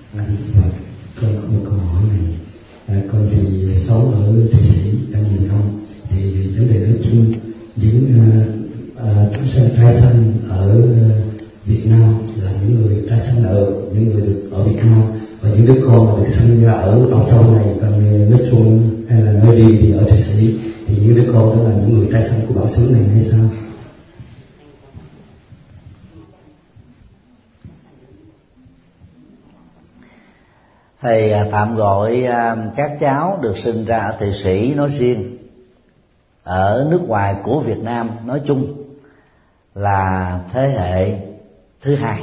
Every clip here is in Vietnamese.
Vâng, con có một câu hỏi này. Con thì sống ở Thụy Sĩ đang nhiều năm, thì vấn đề nói chung những trai xanh ở Việt Nam là những người trai xanh ở những người được ở Việt Nam, và những đứa con mà được sinh ra ở Âu Châu này, còn nói chung hay là nói riêng thì ở Thụy Sĩ thì những đứa con đó là những người trai xanh của bản xứ này hay sao? Thầy tạm gọi các cháu được sinh ra ở Thụy Sĩ nói riêng, ở nước ngoài của Việt Nam nói chung là thế hệ thứ hai.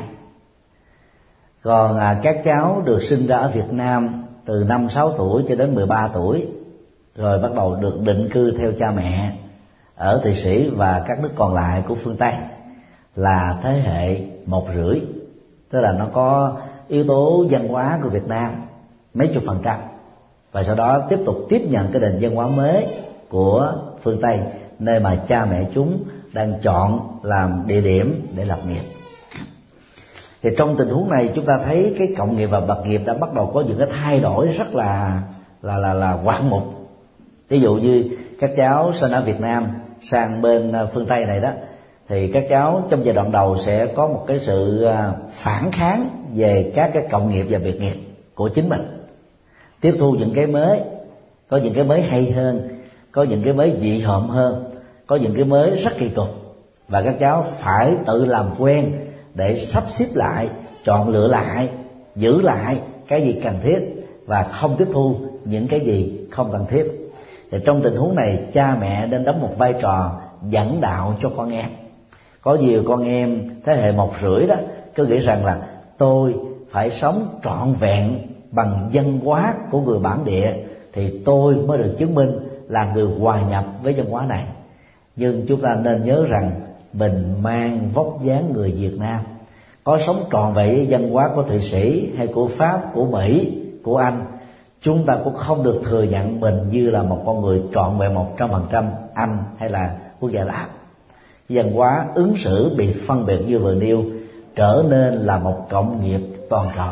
Còn các cháu được sinh ra ở Việt Nam từ 5-6 tuổi cho đến 13 tuổi, rồi bắt đầu được định cư theo cha mẹ ở Thụy Sĩ và các nước còn lại của phương Tây là thế hệ 1,5. Tức là nó có yếu tố văn hóa của Việt Nam mấy chục %, và sau đó tiếp tục tiếp nhận cái nền văn hóa mới của phương Tây, nơi mà cha mẹ chúng đang chọn làm địa điểm để lập nghiệp. Thì trong tình huống này chúng ta thấy cái cộng nghiệp và bậc nghiệp đã bắt đầu có những cái thay đổi rất là ngoạn mục. Ví dụ như các cháu sinh ở Việt Nam sang bên phương Tây này đó, thì các cháu trong giai đoạn đầu sẽ có một cái sự phản kháng về các cái cộng nghiệp và biệt nghiệp của chính mình, tiếp thu những cái mới, có những cái mới hay hơn, có những cái mới dị hợm hơn, có những cái mới rất kỳ cục, và các cháu phải tự làm quen để sắp xếp lại, chọn lựa lại, giữ lại cái gì cần thiết và không tiếp thu những cái gì không cần thiết. Thì trong tình huống này cha mẹ nên đóng một vai trò dẫn đạo cho con em. Có nhiều con em thế hệ 1,5 đó cứ nghĩ rằng là tôi phải sống trọn vẹn bằng văn hóa của người bản địa thì tôi mới được chứng minh là người hòa nhập với văn hóa này. Nhưng chúng ta nên nhớ rằng mình mang vóc dáng người Việt Nam, có sống trọn vẹn với văn hóa của Thụy Sĩ hay của Pháp, của Mỹ, của Anh, chúng ta cũng không được thừa nhận mình như là một con người trọn vẹn 100% Anh hay là quốc gia Lạp. Văn hóa ứng xử bị phân biệt như vừa nêu trở nên là một cộng nghiệp toàn cầu.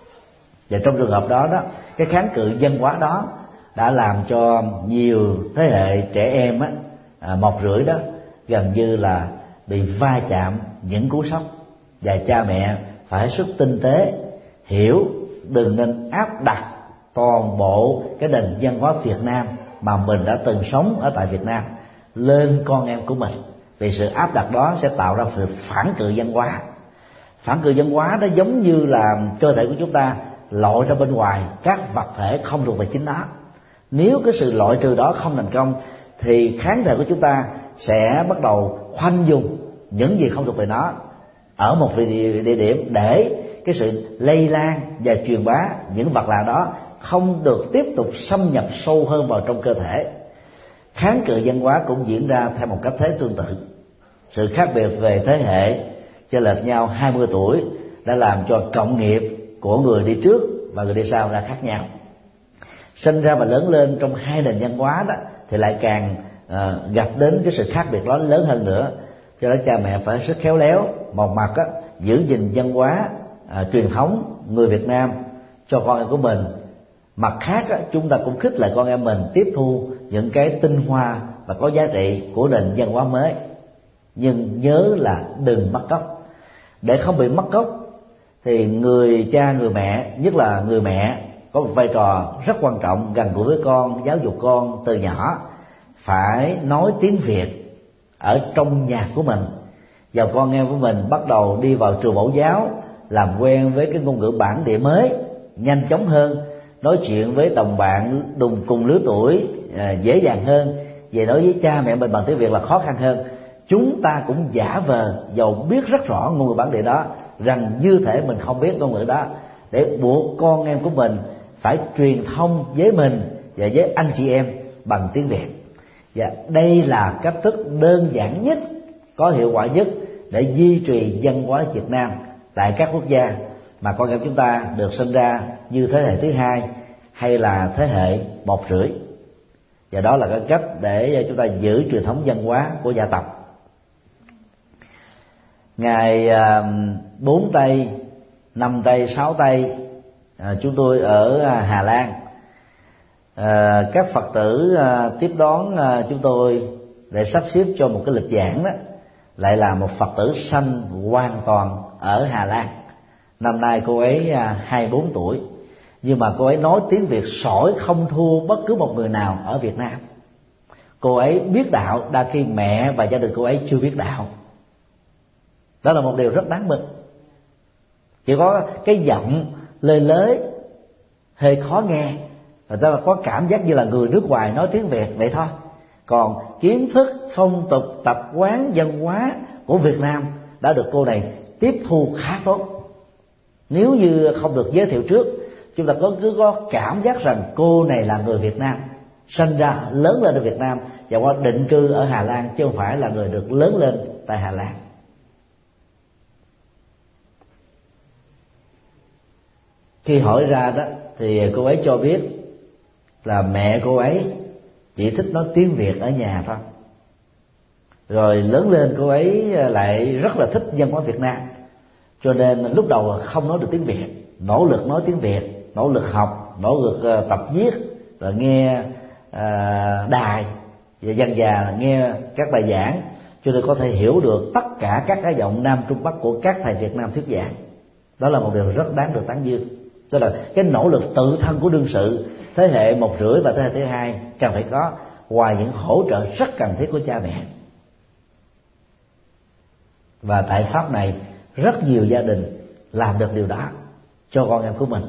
Và trong trường hợp đó cái kháng cự văn hóa đó đã làm cho nhiều thế hệ trẻ em 1,5 đó gần như là bị va chạm những cú sốc, và cha mẹ phải hết sức tinh tế hiểu đừng nên áp đặt toàn bộ cái nền văn hóa Việt Nam mà mình đã từng sống ở tại Việt Nam lên con em của mình, vì sự áp đặt đó sẽ tạo ra sự phản cự văn hóa. Phản cự văn hóa đó giống như là cơ thể của chúng ta loại ra bên ngoài các vật thể không thuộc về chính nó. Nếu cái sự loại trừ đó không thành công thì kháng thể của chúng ta sẽ bắt đầu khoanh dùng những gì không thuộc về nó ở một địa điểm, để cái sự lây lan và truyền bá những vật lạ đó không được tiếp tục xâm nhập sâu hơn vào trong cơ thể. Kháng cự văn hóa cũng diễn ra theo một cách thế tương tự. Sự khác biệt về thế hệ chênh lệch nhau 20 tuổi đã làm cho cộng nghiệp của người đi trước và người đi sau ra khác nhau. Sinh ra và lớn lên trong hai nền văn hóa đó thì lại càng gặp đến cái sự khác biệt đó lớn hơn nữa. Do đó cha mẹ phải rất khéo léo, một mặt giữ gìn văn hóa truyền thống người Việt Nam cho con em của mình, mặt khác chúng ta cũng khích lệ con em mình tiếp thu những cái tinh hoa và có giá trị của nền văn hóa mới. Nhưng nhớ là đừng mất gốc. Để không bị mất gốc thì người cha người mẹ, nhất là người mẹ, có một vai trò rất quan trọng gần gũi với con, giáo dục con từ nhỏ, phải nói tiếng Việt ở trong nhà của mình, và con em của mình bắt đầu đi vào trường mẫu giáo, làm quen với cái ngôn ngữ bản địa mới nhanh chóng hơn, nói chuyện với đồng bạn cùng lứa tuổi dễ dàng hơn. Về nói với cha mẹ mình bằng tiếng Việt là khó khăn hơn. Chúng ta cũng giả vờ dầu biết rất rõ ngôn ngữ bản địa đó, rằng như thể mình không biết ngôn ngữ đó, để buộc con em của mình phải truyền thông với mình và với anh chị em bằng tiếng Việt. Và đây là cách thức đơn giản nhất, có hiệu quả nhất để duy trì văn hóa Việt Nam tại các quốc gia mà con em chúng ta được sinh ra như thế hệ thứ hai hay là thế hệ 1,5. Và đó là cái cách để chúng ta giữ truyền thống văn hóa của gia tộc. Ngày 4 Tây, 5 Tây, 6 Tây chúng tôi ở Hà Lan, các Phật tử tiếp đón chúng tôi để sắp xếp cho một cái lịch giảng đó, lại là một Phật tử sanh hoàn toàn ở Hà Lan. Năm nay cô ấy 24 tuổi, nhưng mà cô ấy nói tiếng Việt sỏi không thua bất cứ một người nào ở Việt Nam. Cô ấy biết đạo đa khi mẹ và gia đình cô ấy chưa biết đạo. Đó là một điều rất đáng mừng. Chỉ có cái giọng lơi lới hơi khó nghe, người ta có cảm giác như là người nước ngoài nói tiếng Việt vậy thôi. Còn kiến thức, phong tục, tập quán, văn hóa của Việt Nam đã được cô này tiếp thu khá tốt. Nếu như không được giới thiệu trước, chúng ta cứ có cảm giác rằng cô này là người Việt Nam, sinh ra lớn lên ở Việt Nam và qua định cư ở Hà Lan, chứ không phải là người được lớn lên tại Hà Lan. Khi hỏi ra đó thì cô ấy cho biết là mẹ cô ấy chỉ thích nói tiếng Việt ở nhà thôi. Rồi lớn lên cô ấy lại rất là thích văn hóa Việt Nam, cho nên lúc đầu không nói được tiếng Việt, nỗ lực nói tiếng Việt, nỗ lực học, nỗ lực tập viết, rồi nghe đài và dần dà nghe các bài giảng, cho nên có thể hiểu được tất cả các cái giọng Nam Trung Bắc của các thầy Việt Nam thuyết giảng. Đó là một điều rất đáng được tán dương. Tức là cái nỗ lực tự thân của đương sự thế hệ 1 rưỡi và thế hệ thứ hai cần phải có, ngoài những hỗ trợ rất cần thiết của cha mẹ. Và tại Pháp này rất nhiều gia đình làm được điều đó cho con em của mình,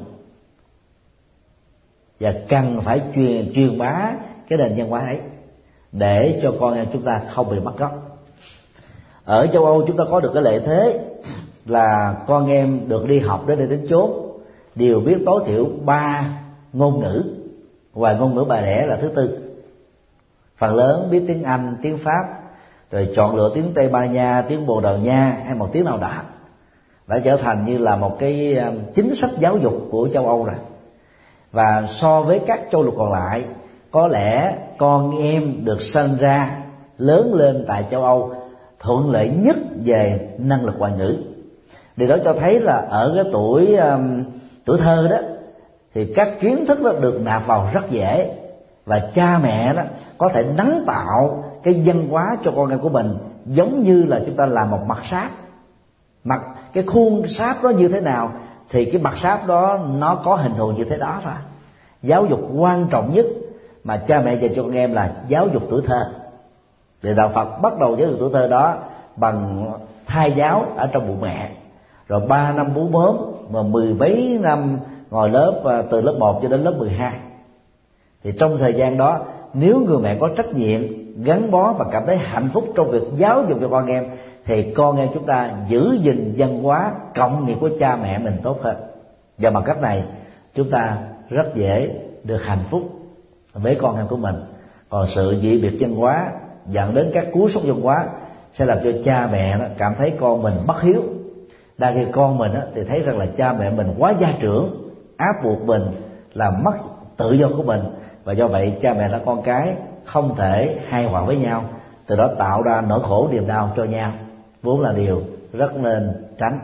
và cần phải truyền bá cái nền văn hóa ấy để cho con em chúng ta không bị mất gốc. Ở châu Âu chúng ta có được cái lợi thế là con em được đi học đến đây đến chốn đều biết tối thiểu 3 ngôn ngữ, ngoài ngôn ngữ bà đẻ là thứ tư. Phần lớn biết tiếng Anh, tiếng Pháp, rồi chọn lựa tiếng Tây Ban Nha, tiếng Bồ Đào Nha hay một tiếng nào đó, đã trở thành như là một cái chính sách giáo dục của châu Âu rồi. Và so với các châu lục còn lại, có lẽ con em được sinh ra lớn lên tại châu Âu thuận lợi nhất về năng lực ngoại ngữ. Điều đó cho thấy là ở cái tuổi thơ đó thì các kiến thức đó được nạp vào rất dễ, và cha mẹ đó có thể nắng tạo cái văn hóa cho con em của mình, giống như là chúng ta làm một mặt sáp. Cái khuôn sáp đó như thế nào thì cái mặt sáp đó nó có hình thù như thế đó thôi. Giáo dục quan trọng nhất mà cha mẹ dành cho con em là giáo dục tuổi thơ. Thì đạo Phật bắt đầu giáo dục tuổi thơ đó bằng thai giáo ở trong bụng mẹ, rồi 3 năm bú mớm, và 10 mấy năm ngồi lớp từ lớp 1 cho đến lớp 12. Thì trong thời gian đó, nếu người mẹ có trách nhiệm, gắn bó và cảm thấy hạnh phúc trong việc giáo dục cho con em, thì con em chúng ta giữ gìn văn hóa cộng nghiệp của cha mẹ mình tốt hơn. Và bằng cách này chúng ta rất dễ được hạnh phúc với con em của mình. Còn sự dị biệt văn hóa dẫn đến các cú sốc văn hóa sẽ làm cho cha mẹ cảm thấy con mình bất hiếu. Đa khi con mình thì thấy rằng là cha mẹ mình quá gia trưởng, áp buộc mình, làm mất tự do của mình, và do vậy cha mẹ và con cái không thể hài hòa với nhau, từ đó tạo ra nỗi khổ niềm đau cho nhau, vốn là điều rất nên tránh.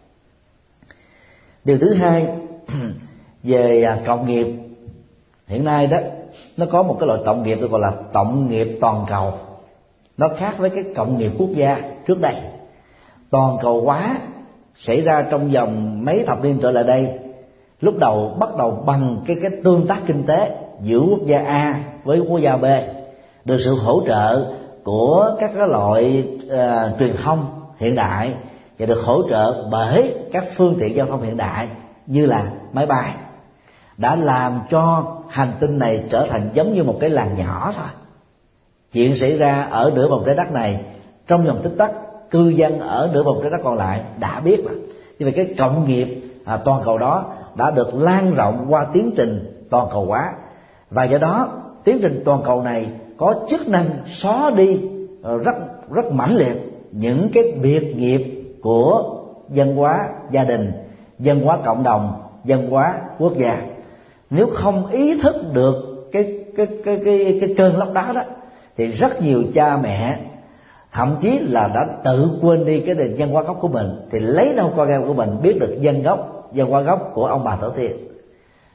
Điều thứ hai về cộng nghiệp, hiện nay đó nó có một cái loại cộng nghiệp được gọi là cộng nghiệp toàn cầu. Nó khác với cái cộng nghiệp quốc gia trước đây. Toàn cầu hóa xảy ra trong vòng mấy thập niên trở lại đây. Lúc đầu bắt đầu bằng cái tương tác kinh tế giữa quốc gia A với quốc gia B, được sự hỗ trợ của các cái loại truyền thông hiện đại, và được hỗ trợ bởi các phương tiện giao thông hiện đại như là máy bay, đã làm cho hành tinh này trở thành giống như một cái làng nhỏ thôi. Chuyện xảy ra ở nửa vòng trái đất này, trong vòng tích tắc cư dân ở nửa vòng trái đất còn lại đã biết rồi. Như vậy cái cộng nghiệp toàn cầu đó đã được lan rộng qua tiến trình toàn cầu hóa, và do đó tiến trình toàn cầu này có chức năng xóa đi rất mãnh liệt những cái biệt nghiệp của văn hóa gia đình, văn hóa cộng đồng, văn hóa quốc gia. Nếu không ý thức được cái cơn lốc đó thì rất nhiều cha mẹ thậm chí là đã tự quên đi cái nền văn hóa gốc của mình, thì lấy đâu con em của mình biết được văn hóa gốc của ông bà tổ tiên.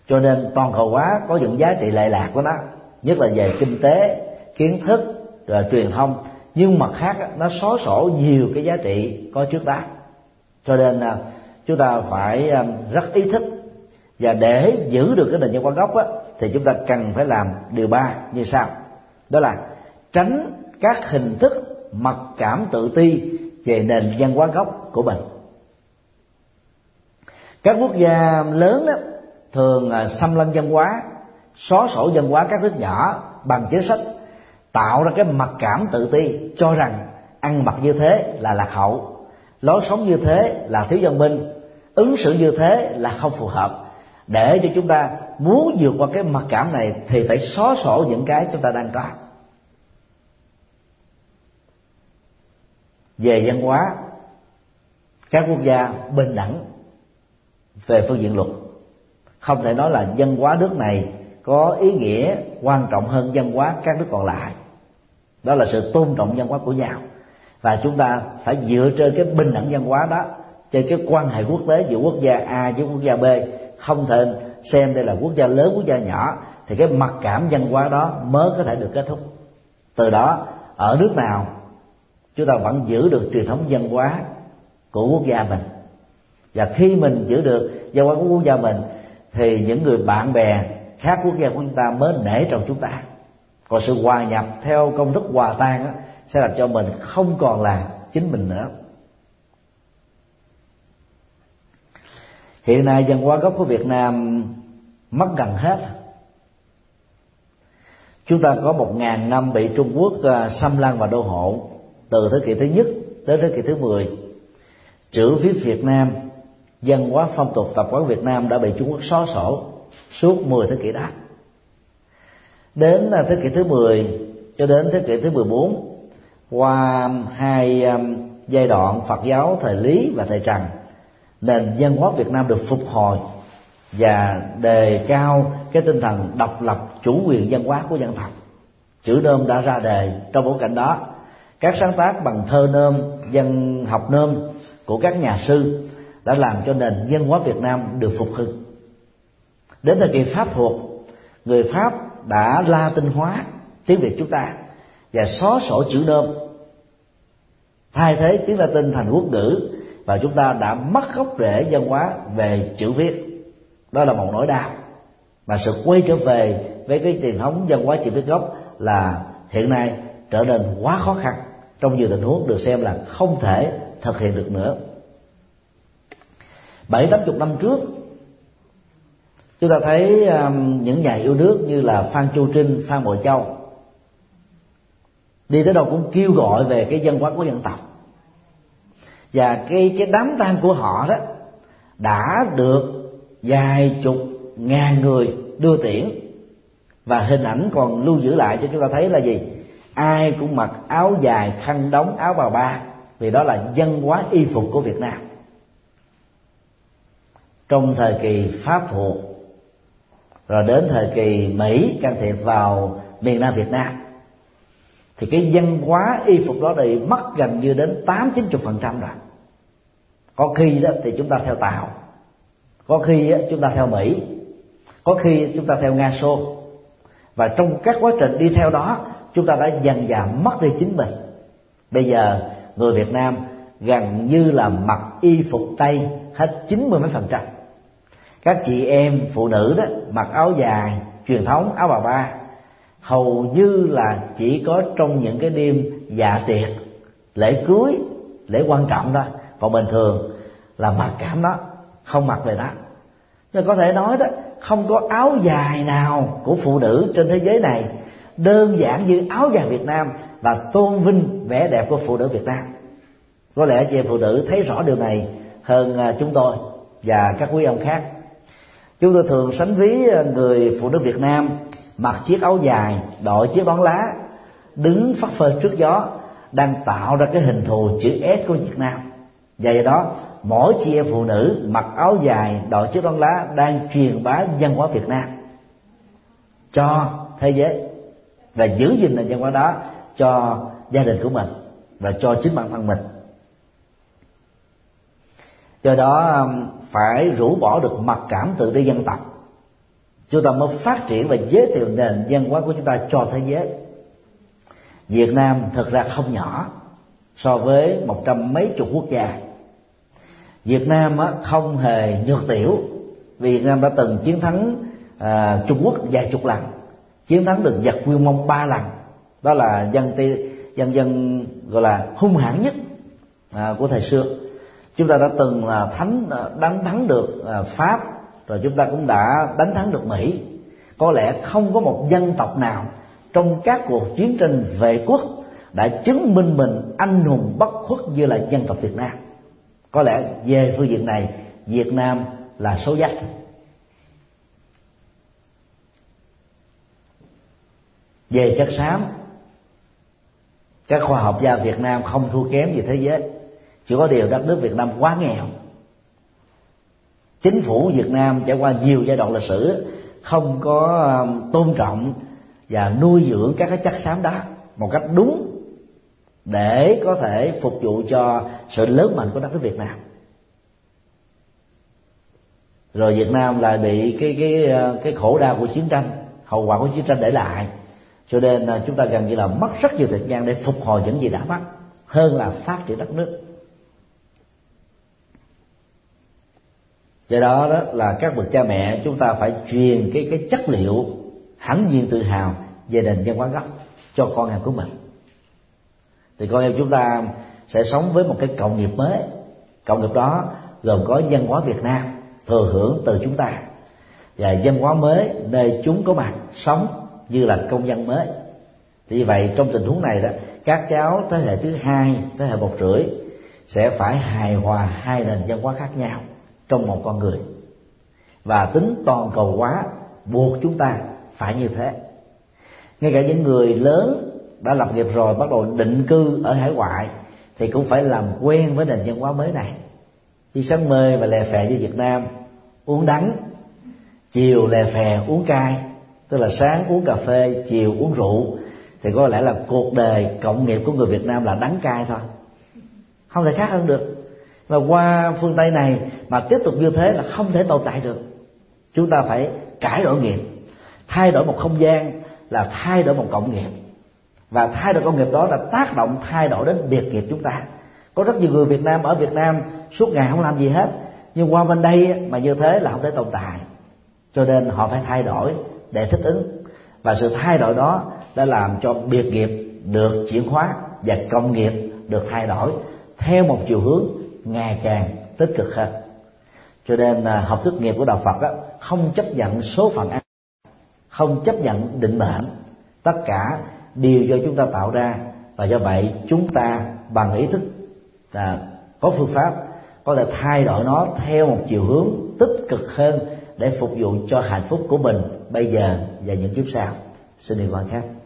Cho nên toàn cầu hóa có những giá trị lệ lạc của nó, nhất là về kinh tế, kiến thức, rồi truyền thông, nhưng mặt khác nó xóa sổ nhiều cái giá trị có trước đó. Cho nên chúng ta phải rất ý thức, và để giữ được cái nền văn hóa gốc thì chúng ta cần phải làm điều 3 như sau. Đó là tránh các hình thức mặc cảm tự ti về nền văn hóa gốc của mình. Các quốc gia lớn đó thường xâm lăng văn hóa, xóa sổ văn hóa các nước nhỏ bằng chính sách, tạo ra cái mặc cảm tự ti, cho rằng ăn mặc như thế là lạc hậu, lối sống như thế là thiếu văn minh, ứng xử như thế là không phù hợp. Để cho chúng ta muốn vượt qua cái mặc cảm này thì phải xóa sổ những cái chúng ta đang có. Về văn hóa, các quốc gia bình đẳng về phương diện luật. Không thể nói là văn hóa nước này có ý nghĩa quan trọng hơn văn hóa các nước còn lại. Đó là sự tôn trọng văn hóa của nhau, và chúng ta phải dựa trên cái bình đẳng văn hóa đó, trên cái quan hệ quốc tế giữa quốc gia A với quốc gia B. Không thể xem đây là quốc gia lớn, quốc gia nhỏ, thì cái mặc cảm văn hóa đó mới có thể được kết thúc. Từ đó ở nước nào chúng ta vẫn giữ được truyền thống văn hóa của quốc gia mình, và khi mình giữ được văn hóa của quốc gia mình thì những người bạn bè khác quốc gia của chúng ta mới nể trọng chúng ta. Còn sự hòa nhập theo công thức hòa tan sẽ làm cho mình không còn là chính mình nữa. Hiện nay văn hóa gốc của Việt Nam mất gần hết. Chúng ta có 1000 năm bị Trung Quốc xâm lăng và đô hộ, từ thế kỷ thứ nhất đến thế kỷ thứ 10. Chữ viết Việt Nam, văn hóa phong tục tập quán Việt Nam đã bị Trung Quốc xóa sổ suốt 10 thế kỷ đó. Đến thế kỷ thứ 10 cho đến thế kỷ thứ 14, qua 2 giai đoạn Phật giáo thời Lý và thời Trần, nền văn hóa Việt Nam được phục hồi và đề cao cái tinh thần độc lập chủ quyền văn hóa của dân tộc. Chữ nôm đã ra đời. Trong bối cảnh đó, các sáng tác bằng thơ nôm, văn học nôm của các nhà sư đã làm cho nền văn hóa Việt Nam được phục hưng. Đến thời kỳ Pháp thuộc, người Pháp đã La tinh hóa tiếng Việt chúng ta và xóa sổ chữ nôm, thay thế tiếng Latin thành quốc ngữ, và chúng ta đã mất gốc rễ văn hóa về chữ viết. Đó là một nỗi đau, mà sự quay trở về với cái truyền thống văn hóa chữ viết gốc là hiện nay trở nên quá khó khăn, trong nhiều tình huống được xem là không thể thực hiện được nữa. 70-80 năm trước, chúng ta thấy những nhà yêu nước như là Phan Chu Trinh, Phan Bội Châu đi tới đâu cũng kêu gọi về cái văn hóa của dân tộc, và cái đám tang của họ đó đã được vài chục ngàn người đưa tiễn, và hình ảnh còn lưu giữ lại cho chúng ta thấy là gì? Ai cũng mặc áo dài, khăn đóng, áo bà ba, vì đó là văn hóa y phục của Việt Nam. Trong thời kỳ Pháp thuộc, rồi đến thời kỳ Mỹ can thiệp vào miền Nam Việt Nam, thì cái văn hóa y phục đó bị mất gần như đến 80-90% rồi. Có khi đó thì chúng ta theo Tàu, có khi chúng ta theo Mỹ, có khi chúng ta theo Nga Xô, và trong các quá trình đi theo đó, chúng ta đã dần dà mất đi chính mình. Bây giờ người Việt Nam gần như là mặc y phục Tây hết 90 mấy %. Các chị em phụ nữ đó mặc áo dài truyền thống, áo bà ba, hầu như là chỉ có trong những cái đêm dạ tiệc, lễ cưới, lễ quan trọng thôi. Còn bình thường là mặc cảm đó, không mặc về đó. Nên có thể nói đó, không có áo dài nào của phụ nữ trên thế giới này đơn giản như áo dài Việt Nam và tôn vinh vẻ đẹp của phụ nữ Việt Nam. Có lẽ chị em phụ nữ thấy rõ điều này hơn chúng tôi và các quý ông khác. Chúng tôi thường sánh ví người phụ nữ Việt Nam mặc chiếc áo dài, đội chiếc nón lá, đứng phất phơ trước gió, đang tạo ra cái hình thù chữ S của Việt Nam. Và do đó, mỗi chị em phụ nữ mặc áo dài, đội chiếc nón lá đang truyền bá văn hóa Việt Nam cho thế giới, và giữ gìn nền văn hóa đó cho gia đình của mình và cho chính bản thân mình. Do đó phải rũ bỏ được mặc cảm tự ti dân tộc, chúng ta mới phát triển và giới thiệu nền văn hóa của chúng ta cho thế giới. Việt Nam thực ra không nhỏ so với 100 mấy chục quốc gia. Việt Nam không hề nhược tiểu, vì Việt Nam đã từng chiến thắng Trung Quốc vài chục lần, chiến thắng được giặc Nguyên Mông 3 lần. Đó là dân gọi là hung hãn nhất của thời xưa. Chúng ta đã từng đánh thắng được Pháp, rồi chúng ta cũng đã đánh thắng được Mỹ. Có lẽ không có một dân tộc nào trong các cuộc chiến tranh vệ quốc đã chứng minh mình anh hùng bất khuất như là dân tộc Việt Nam. Có lẽ về phương diện này, Việt Nam là số dách. Về chất xám, các khoa học gia Việt Nam không thua kém gì thế giới. Chỉ có điều đất nước Việt Nam quá nghèo. Chính phủ Việt Nam trải qua nhiều giai đoạn lịch sử không có tôn trọng và nuôi dưỡng các cái chất xám đó một cách đúng để có thể phục vụ cho sự lớn mạnh của đất nước Việt Nam. Rồi Việt Nam lại bị cái khổ đau của chiến tranh, hậu quả của chiến tranh để lại, cho nên chúng ta gần như là mất rất nhiều thời gian để phục hồi những gì đã mất hơn là phát triển đất nước. Do đó là các bậc cha mẹ chúng ta phải truyền cái chất liệu hãnh diện tự hào về nền văn hóa gốc cho con em của mình. Thì con em chúng ta sẽ sống với một cái cộng nghiệp mới. Cộng nghiệp đó gồm có văn hóa Việt Nam thừa hưởng từ chúng ta, và văn hóa mới nơi chúng có mặt sống như là công dân mới. Thì như vậy trong tình huống này đó, các cháu thế hệ thứ hai, thế hệ 1,5 sẽ phải hài hòa hai nền văn hóa khác nhau trong một con người, và tính toàn cầu hóa buộc chúng ta phải như thế. Ngay cả những người lớn đã lập nghiệp rồi bắt đầu định cư ở hải ngoại thì cũng phải làm quen với nền văn hóa mới này. Đi sáng mê và lè phè như Việt Nam uống đắng, chiều lè phè uống cay, tức là sáng uống cà phê, chiều uống rượu, thì có lẽ là cuộc đời cộng nghiệp của người Việt Nam là đắng cay thôi, không thể khác hơn được. Và qua phương Tây này mà tiếp tục như thế là không thể tồn tại được. Chúng ta phải cải đổi nghiệp, thay đổi một không gian là thay đổi một cộng nghiệp, và thay đổi cộng nghiệp đó là tác động thay đổi đến biệt nghiệp chúng ta. Có rất nhiều người Việt Nam ở Việt Nam suốt ngày không làm gì hết, nhưng qua bên đây mà như thế là không thể tồn tại, cho nên họ phải thay đổi để thích ứng. Và sự thay đổi đó đã làm cho biệt nghiệp được chuyển hóa và cộng nghiệp được thay đổi theo một chiều hướng ngày càng tích cực hơn. Cho nên học thuyết nghiệp của đạo Phật đó, không chấp nhận số phận ăn, không chấp nhận định mệnh, tất cả đều do chúng ta tạo ra. Và do vậy chúng ta bằng ý thức có phương pháp có thể thay đổi nó theo một chiều hướng tích cực hơn để phục vụ cho hạnh phúc của mình bây giờ và những kiếp sau. Xin điều quan khác.